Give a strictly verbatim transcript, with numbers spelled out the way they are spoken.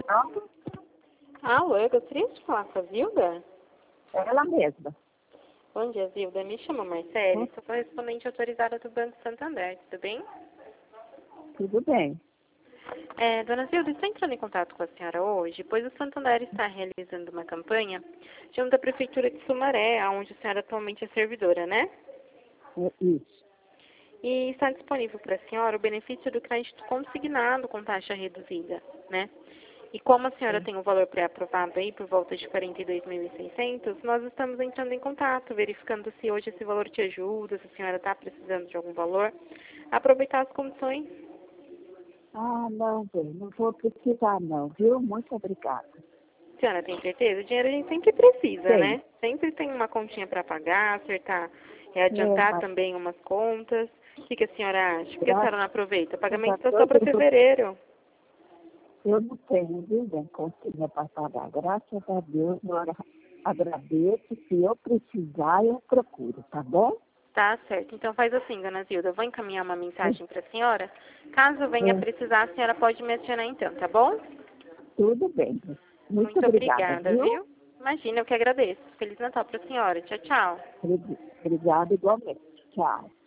Alô? Alô, eu gostaria de falar com a Zilda? Ela mesma. Bom dia, Zilda. Me chamo Marcele, sou correspondente autorizada do Banco Santander, tudo bem? Tudo bem. É, dona Zilda, estou entrando em contato com a senhora hoje, pois o Santander está realizando uma campanha junto à Prefeitura de Sumaré, onde a senhora atualmente é servidora, né? É isso. E está disponível para a senhora o benefício do crédito consignado com taxa reduzida, né? E como a senhora Sim. tem o valor pré-aprovado aí por volta de quarenta e dois mil e seiscentos, nós estamos entrando em contato, verificando se hoje esse valor te ajuda, se a senhora está precisando de algum valor, aproveitar as condições. Ah, não, bem, não vou precisar não, viu? Muito obrigada. A senhora tem certeza? O dinheiro a gente sempre precisa, Tem. né? Sempre tem uma continha para pagar, acertar, é, É, adiantar mas também umas contas. O que, que a senhora acha? Por que a senhora não aproveita? O pagamento está graças só a para Deus fevereiro. eu não tenho, viu, bem, continha para pagar. Graças a Deus, eu agra- agradeço. Se eu precisar, eu procuro, tá bom? Tá certo. Então faz assim, dona Zilda, eu vou encaminhar uma mensagem para a senhora. Caso venha É, precisar, a senhora pode me acionar então, tá bom? tudo bem. Muito Muito obrigada, obrigada, viu? viu? Imagina, eu que agradeço. Feliz Natal para a senhora. Tchau, tchau. Obrigada igualmente. Tchau.